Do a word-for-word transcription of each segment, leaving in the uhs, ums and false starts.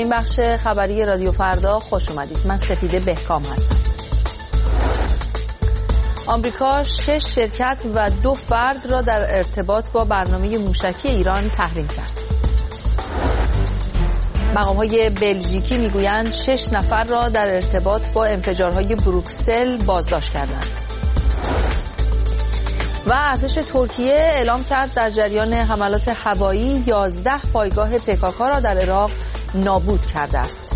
این بخش خبری رادیو فردا خوش اومدید. من سپیده بهکام هستم. آمریکا شش شرکت و دو فرد را در ارتباط با برنامه موشکی ایران تحریم کرد. مقام‌های بلژیکی میگویند شش نفر را در ارتباط با انفجارهای بروکسل بازداشت کردند. و ارتش ترکیه اعلام کرد در جریان حملات هوایی یازده پایگاه پکاکا را در عراق نابود کرده است.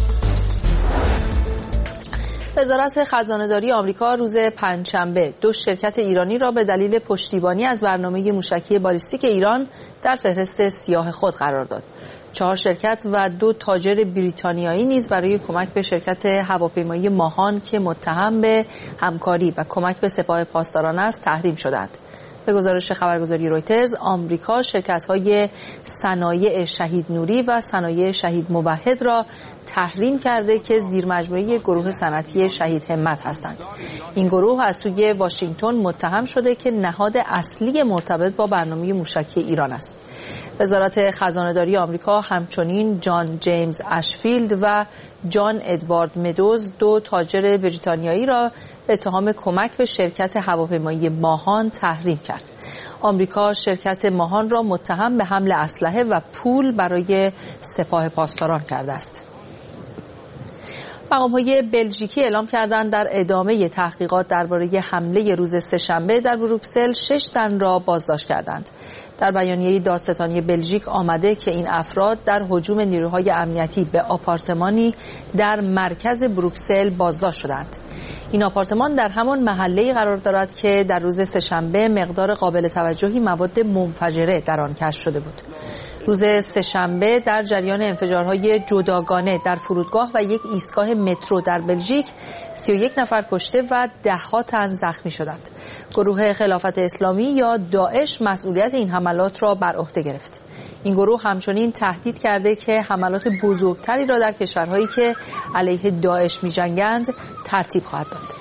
وزارت خزانه‌داری آمریکا روز پنجشنبه دو شرکت ایرانی را به دلیل پشتیبانی از برنامه موشکی بالیستیک ایران در فهرست سیاه خود قرار داد. چهار شرکت و دو تاجر بریتانیایی نیز برای کمک به شرکت هواپیمایی ماهان که متهم به همکاری و کمک به سپاه پاسداران است تحریم شدند. به گزارش خبرگزاری رویترز، آمریکا شرکت‌های صنایع شهید نوری و صنایع شهید موحد را تحریم کرده که زیرمجموعه گروه صنعتی شهید همت هستند. این گروه از سوی واشنگتن متهم شده که نهاد اصلی مرتبط با برنامه موشکی ایران است. وزارت خزانه‌داری آمریکا همچنین جان جیمز اشفیلد و جان ادوارد مدوز دو تاجر بریتانیایی را به اتهام کمک به شرکت هواپیمایی ماهان تحریم کرد. آمریکا شرکت ماهان را متهم به حمل اسلحه و پول برای سپاه پاسداران کرده است. مقام‌های بلژیکی اعلام کردند در ادامه تحقیقات درباره حمله روز سه‌شنبه در بروکسل شش تن را بازداشت کردند. در بیانیه دادستانی بلژیک آمده که این افراد در هجوم نیروهای امنیتی به آپارتمانی در مرکز بروکسل بازداشت شدند. این آپارتمان در همان محله‌ای قرار دارد که در روز سه‌شنبه مقدار قابل توجهی مواد منفجره در آن کشف شده بود. روز سه‌شنبه در جریان انفجارهای جداگانه در فرودگاه و یک ایستگاه مترو در بلژیک سی و یک نفر کشته و ده‌ها تن زخمی شدند. گروه خلافت اسلامی یا داعش مسئولیت این حملات را بر عهده گرفت. این گروه همچنین تهدید کرده که حملات بزرگتری را در کشورهایی که علیه داعش می‌جنگند ترتیب خواهد داد.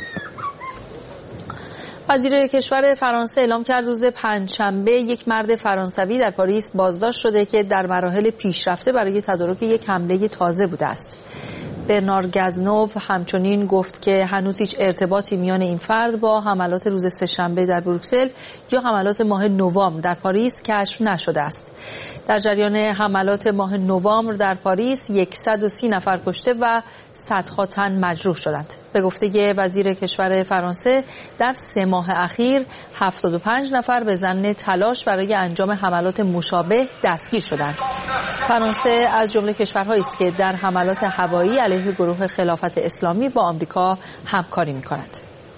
وزیر کشور فرانسه اعلام کرد روز پنجشنبه یک مرد فرانسوی در پاریس بازداشت شده که در مراحل پیشرفته برای تدارک یک حمله تازه بوده است. برنار گزنوو همچنین گفت که هنوز هیچ ارتباطی میان این فرد با حملات روز سه‌شنبه در بروکسل یا حملات ماه نوامبر در پاریس کشف نشده است. در جریان حملات ماه نوامبر در پاریس صد و سی نفر کشته و صدها تن مجروح شدند. به گفته وزیر کشور فرانسه در سه ماه اخیر هفتاد و پنج نفر به ظن تلاش برای انجام حملات مشابه دستگیر شدند. فرانسه از جمله کشورهایی است که در حملات هوایی علیه گروه خلافت اسلامی با آمریکا همکاری می‌کند.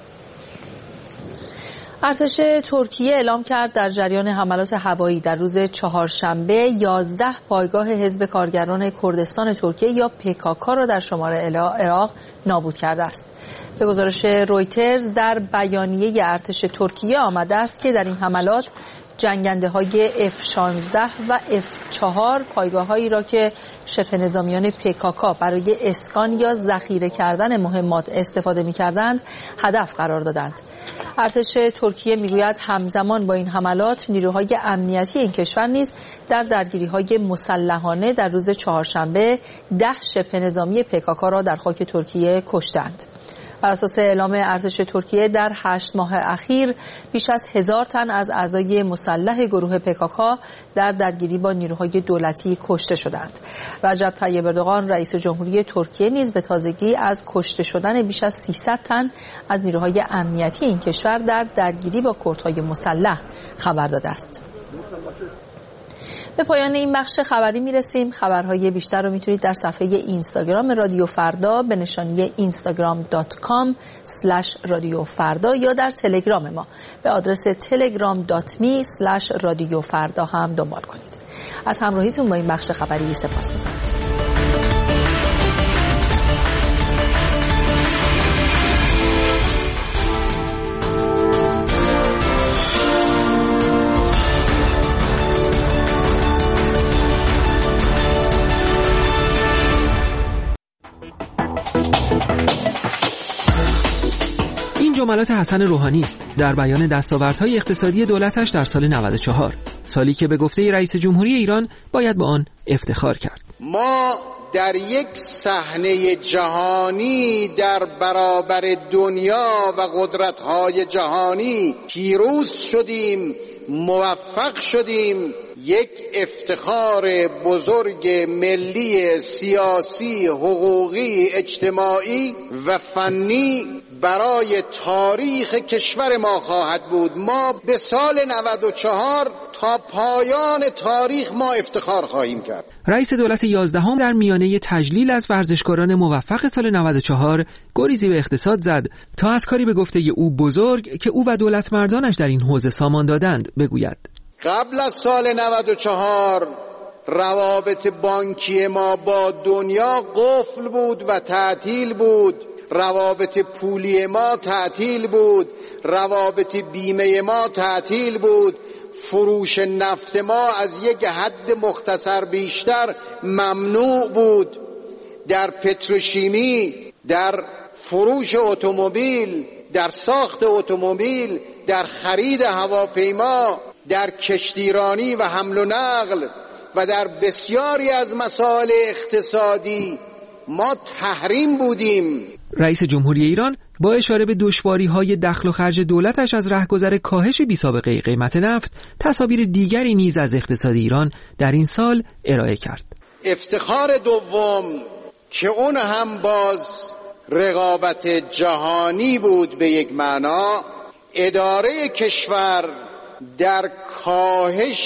ارتش ترکیه اعلام کرد در جریان حملات هوایی در روز چهارشنبه یازده پایگاه حزب کارگران کردستان ترکیه یا پکاکا را در شمال عراق نابود کرده است. به گزارش رویترز در بیانیه ارتش ترکیه آمده است که در این حملات جنگنده های اف شانزده و اف چهار پایگاه‌هایی را که شبه نظامیان پکاکا برای اسکان یا ذخیره کردن مهمات استفاده می‌کردند هدف قرار دادند. ارتش ترکیه میگوید همزمان با این حملات نیروهای امنیتی این کشور نیز در درگیری‌های مسلحانه در روز چهارشنبه ده شبه نظامی پکاکا را در خاک ترکیه کشتند. بر اساس اعلام ارتش ترکیه در هشت ماه اخیر بیش از هزار تن از اعضای مسلح گروه پکاکا در درگیری با نیروهای دولتی کشته شدند. رجب طیب اردوغان رئیس جمهوری ترکیه نیز به تازگی از کشته شدن بیش از سیصد تن از نیروهای امنیتی این کشور در درگیری با کردهای مسلح خبر داده است. به پایان این بخش خبری میرسیم. خبرهای بیشتر رو میتونید در صفحه اینستاگرام رادیو فردا به نشانی اینستاگرام دات کام اسلش رادیو فردا یا در تلگرام ما به آدرس تلگرام دات می اسلش رادیو فردا هم دنبال کنید. از همراهیتون با این بخش خبری سپاسگزارم. جملات حسن روحانی است در بیان دستاوردهای اقتصادی دولتش در سال نود و چهار، سالی که به گفته رئیس جمهوری ایران باید با آن افتخار کرد. ما در یک صحنه جهانی در برابر دنیا و قدرت‌های جهانی پیروز شدیم، موفق شدیم، یک افتخار بزرگ ملی، سیاسی، حقوقی، اجتماعی و فنی برای تاریخ کشور ما خواهد بود. ما به سال نود و چهار تا پایان تاریخ ما افتخار خواهیم کرد. رئیس دولت یازدهم در میانه تجلیل از ورزشکاران موفق سال نود و چهار گریزی به اقتصاد زد تا از کاری به گفته او بزرگ که او و دولت مردانش در این حوزه سامان دادند بگوید. قبل از سال نود و چهار روابط بانکی ما با دنیا قفل بود و تعطیل بود، روابط پولی ما تعطیل بود، روابط بیمه ما تعطیل بود، فروش نفت ما از یک حد مختصر بیشتر ممنوع بود. در پتروشیمی، در فروش اتومبیل، در ساخت اتومبیل، در خرید هواپیما، در کشتیرانی و حمل و نقل و در بسیاری از مسائل اقتصادی ما تحریم بودیم. رئیس جمهوری ایران با اشاره به دشواری‌های دخل و خرج دولتش از رهگذر کاهش بی‌سابقه قیمت نفت، تصاویر دیگری نیز از اقتصاد ایران در این سال ارائه کرد. افتخار دوم که اون هم باز رقابت جهانی بود به یک معنا، اداره کشور در کاهش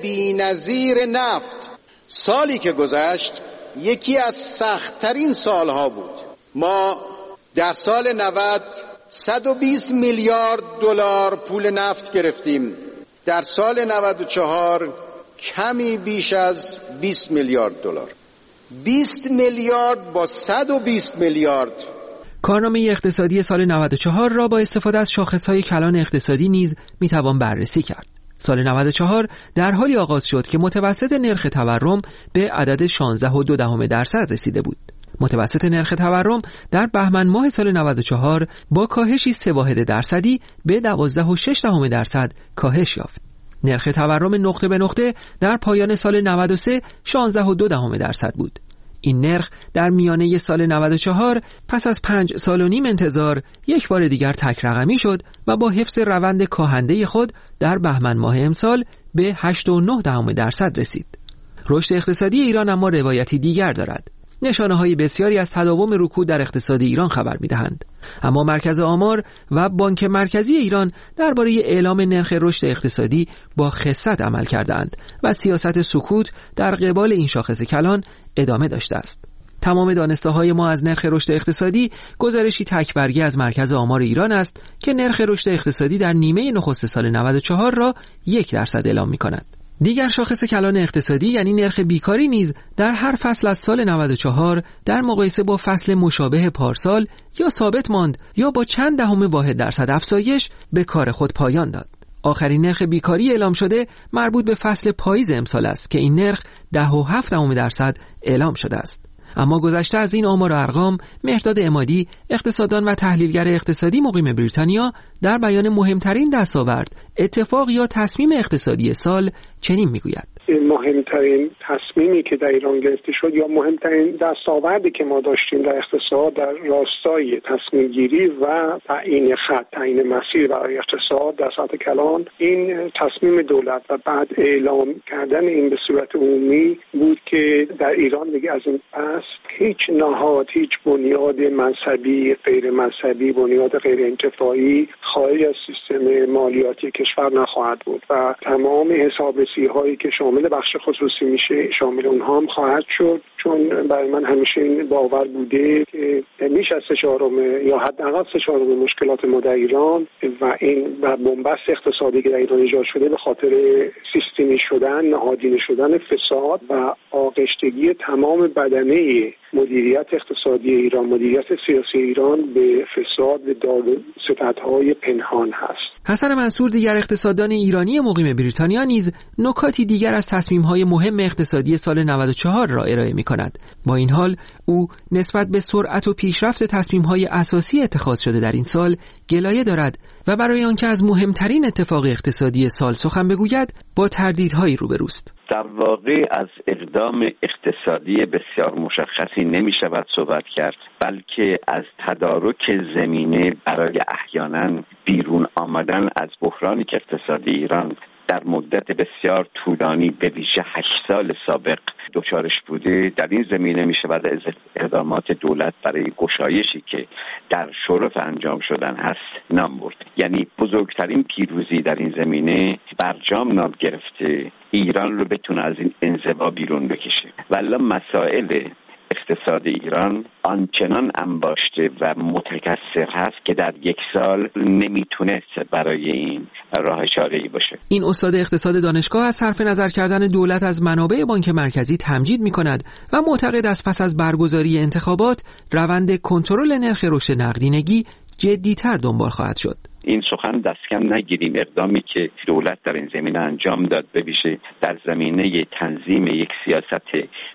بی‌نظیر نفت. سالی که گذشت یکی از سخت‌ترین سالها بود. ما در سال نود صد و بیست میلیارد دلار پول نفت گرفتیم. در سال نود و چهار کمی بیش از بیست میلیارد دلار. بیست میلیارد با صد و بیست میلیارد. کارنامه اقتصادی سال نود و چهار را با استفاده از شاخص‌های کلان اقتصادی نیز میتوان بررسی کرد. سال نود و چهار در حالی آغاز شد که متوسط نرخ تورم به عدد شانزده و دو دهم درصد رسیده بود. متوسط نرخ تورم در بهمن ماه سال نود و چهار با کاهشی سه واحد درصدی به دوازده و شش دهم درصد کاهش یافت. نرخ تورم نقطه به نقطه در پایان سال نود و سه شانزده و دو دهم درصد بود. این نرخ در میانه سال نود و چهار پس از پنج سال و نیم انتظار یک بار دیگر تک رقمی شد و با حفظ روند کاهنده خود در بهمن ماه امسال به هشت و نه دهم درصد رسید. رشد اقتصادی ایران اما روایتی دیگر دارد. نشانه‌های بسیاری از تداوم رکود در اقتصاد ایران خبر می‌دهند. اما مرکز آمار و بانک مرکزی ایران درباره اعلام نرخ رشد اقتصادی با خست عمل کردند و سیاست سکوت در قبال این شاخص کلان ادامه داشته است. تمام دانسته‌های ما از نرخ رشد اقتصادی گزارشی تک‌برگی از مرکز آمار ایران است که نرخ رشد اقتصادی در نیمه نخست سال نود و چهار را یک درصد اعلام می‌کند. دیگر شاخص کلان اقتصادی یعنی نرخ بیکاری نیز در هر فصل از سال نود و چهار در مقایسه با فصل مشابه پارسال یا ثابت ماند یا با چند دهم واحد درصد افزایش به کار خود پایان داد. آخرین نرخ بیکاری اعلام شده مربوط به فصل پاییز امسال است که این نرخ ده و هفت دهم درصد اعلام شده است. اما گذشته از این آمار و ارقام، مهرداد عمادی، اقتصاددان و تحلیلگر اقتصادی مقیم بریتانیا، در بیان مهمترین دستاورد، اتفاق یا تصمیم اقتصادی سال چنین میگوید: مهمترین تصمیمی که در ایران گرفته شد یا مهمترین دستاوردی که ما داشتیم در اقتصاد در راستای تصمیم گیری و تعیین خط، تعیین مسیر برای اقتصاد در سطح کلان، این تصمیم دولت و بعد اعلام کردن این به صورت عمومی بود که در ایران دیگه از این پس هیچ نهاد، هیچ بنیاد مذهبی، غیر مذهبی، بنیاد غیر انتفاعی خارج از سیستم مالیاتی کشور نخواهد بود و تمام حسابرسی هایی که شامل بخش خصوصی میشه شامل اونها هم خواهد شد، چون برای من همیشه این باور بوده که بیش از سه چهارم یا حداقل سه چهارم مشکلات ما در ایران و این و بنبست اقتصادی که در ایران ایجاد شده به خاطر سیستمی شدن، نهادینه شدن فساد و آغشتگی تمام بدنه مدیریت اقتصادی ایران، مدیریت سیاسی ایران به فساد و داد و ستدهای پنهان هست. حسن منصور، دیگر اقتصاددان ایرانی مقیم بریتانیا، نیز نکاتی دیگر از تصمیم‌های مهم اقتصادی سال نود و چهار را ارائه می‌کند. با این حال او نسبت به سرعت و پیشرفت تصمیم‌های اساسی اتخاذ شده در این سال گلایه دارد و برای آنکه از مهمترین اتفاق اقتصادی سال سخن بگوید با تردیدهایی روبروست. در واقع از اقدام اقتصادی بسیار مشخصی نمی شود صحبت کرد، بلکه از تدارک زمینه برای احیانا بیرون آمدن از بحرانی که اقتصادی ایران در مدت بسیار طولانی به ویژه هشت سال سابق دچارش بوده. در این زمینه می شود از اقدامات دولت برای گشایشی که در شرف انجام شدن هست نام برد. یعنی بزرگترین پیروزی در این زمینه برجام نام گرفته ایران رو بتونه از این انزوا بیرون بکشه. ولی مسائل اقتصاد ایران آنچنان انباشته و متکثر هست که در یک سال نمیتونست برای این راه اشاره‌ای باشه. این استاد اقتصاد دانشگاه از صرف نظر کردن دولت از منابع بانک مرکزی تمجید می‌کند و معتقد است پس از برگزاری انتخابات روند کنترل نرخ رشد نقدینگی جدی‌تر دنبال خواهد شد. این سخن دستکم نگیریم. اقدامی که دولت در این زمینه انجام داد به ویژه در زمینه تنظیم یک سیاست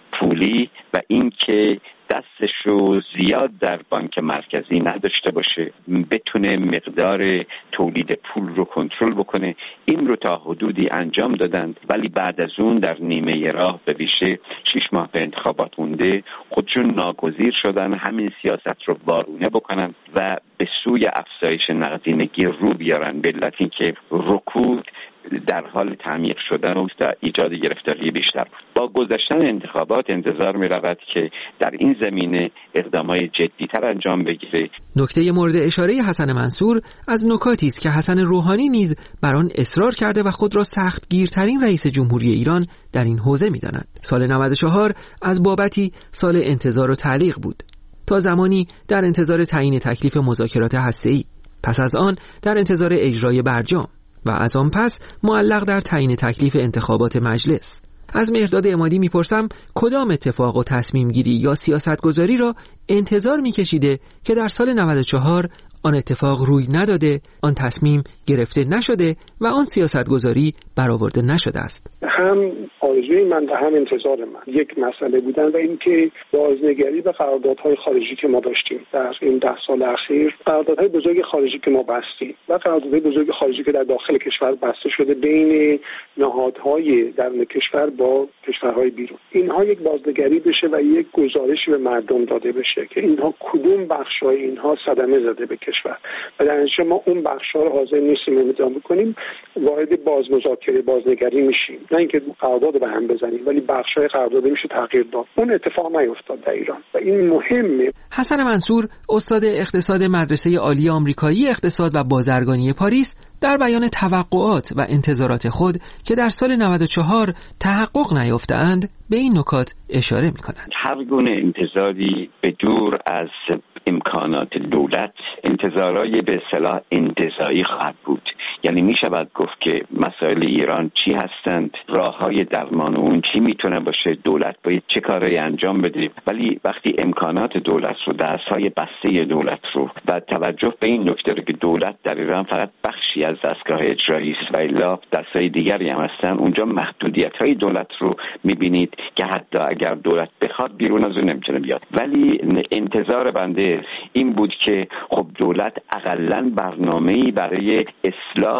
پولی و اینکه دستش رو زیاد در بانک مرکزی نداشته باشه، بتونه مقدار تولید پول رو کنترل بکنه، این رو تا حدودی انجام دادند. ولی بعد از اون در نیمه راه به ویژه شش ماه به انتخابات مونده خودشون ناگزیر شدن همین سیاست رو وارونه بکنن و به سوی افزایش نقدینگی رو بیارن، به علت که رکود در حال تعمیق شدن و ایجاد گرفتاری بیشتر. با گذشتن انتخابات انتظار می رود که در این زمینه اقدامات جدی‌تر انجام بگیره. نکته مورد اشاره حسن منصور از نکاتی است که حسن روحانی نیز بر آن اصرار کرده و خود را سختگیرترین رئیس جمهوری ایران در این حوزه می داند. سال نود و چهار از بابتی سال انتظار و تعلیق بود، تا زمانی در انتظار تعیین تکلیف مذاکرات هسته‌ای، پس از آن در انتظار اجرای برجام و از آن پس معلق در تعیین تکلیف انتخابات مجلس. از مهرداد عمادی میپرسم کدام اتفاق و تصمیم گیری یا سیاست گذاری را انتظار میکشیده که در سال نود و چهار آن اتفاق روی نداده، آن تصمیم گرفته نشده و آن سیاست گذاری برآورده نشده است. هم آرزوی من و هم انتظار من یک مسئله بودن و اینکه بازنگری به قراردادهای خارجی که ما داشتیم در این ده سال اخیر، قراردادهای بزرگ خارجی که ما بستیم و قراردادهای بزرگ خارجی که در داخل کشور بسته شده بین نهادهای درون کشور با کشورهای بیرون، اینها یک بازنگری بشه و یک گزارشی به مردم داده بشه که اینها کدوم بخش‌های اینها صدمه زده به کشور و در نتیجه ما اون بخش‌ها رو حاضر نیستیم انجام بکنیم، وارد بازمذاکره بازنگری میشیم، نه اینکه قرارداد به هم بزنیم ولی بخش‌های قرارداد میشه تغییر داد. اون اتفاق نیفتاد در ایران و این مهمه. حسن منصور استاد اقتصاد مدرسه عالی آمریکایی اقتصاد و بازرگانی پاریس در بیان توقعات و انتظارات خود که در سال نود و چهار تحقق نیافتند به این نکات اشاره می‌کنند. هر گونه انتظاری به دور از امکانات دولت انتظارای به اصطلاح انتزاعی خواهد بود. یعنی می شود گفت که مسائل ایران چی هستند، راههای درمان اون چی میتونه باشه، دولت باید چه کاری انجام بده. ولی وقتی امکانات دولت رو، دستهای بسته دولت رو و توجه به این نکته که دولت در ایران فقط بخشی از دستگاه اجرایی است و الا دستای دیگری هم هستن، اونجا محدودیت‌های دولت رو می‌بینید که حتی اگر دولت بخواد بیرون از اون نمیتونه بیاد. ولی انتظار بنده این بود که خب دولت حداقل برنامه‌ای برای اصلاح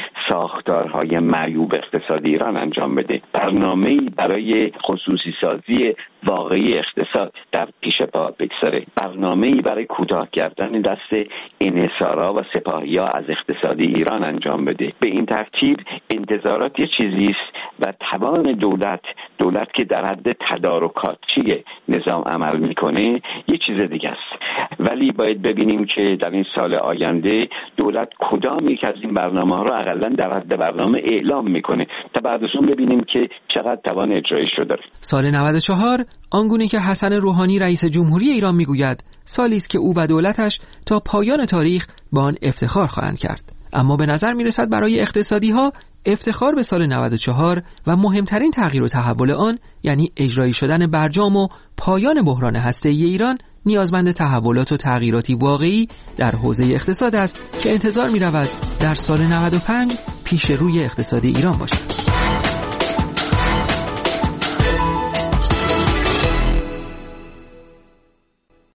ساختارهای معیوب اقتصادی ایران انجام بده، برنامه‌ای برای خصوصی سازی واقعی اقتصاد در پیش پا بگذاره، برنامه‌ای برای کوتاه کردن دست انحصارا و سپاهی‌ها از اقتصادی ایران انجام بده. به این ترتیب انتظارات یه چیزی است و توان دولت دولت که در حد تدارکاتچی نظام عمل میکنه یه چیز دیگه است. ولی باید ببینیم که در این سال آینده دولت کدام یک از این برنامه‌ها رو حداقل در حد برنامه اعلام میکنه تا بعد از اون ببینیم که چقدر توان اجرایش رو داره. سال نود و چهار آنگونه که حسن روحانی رئیس جمهوری ایران میگوید سالی است که او و دولتش تا پایان تاریخ با آن افتخار خواهند کرد. اما به نظر میرسد برای اقتصادی ها افتخار به سال نود و چهار و مهمترین تغییر و تحول آن یعنی اجرایی شدن برجام و پایان بحران هسته‌ای ایران نیازمند تحولات و تغییراتی واقعی در حوزه اقتصاد است که انتظار می رود در سال نود و پنج پیش روی اقتصاد ایران باشد.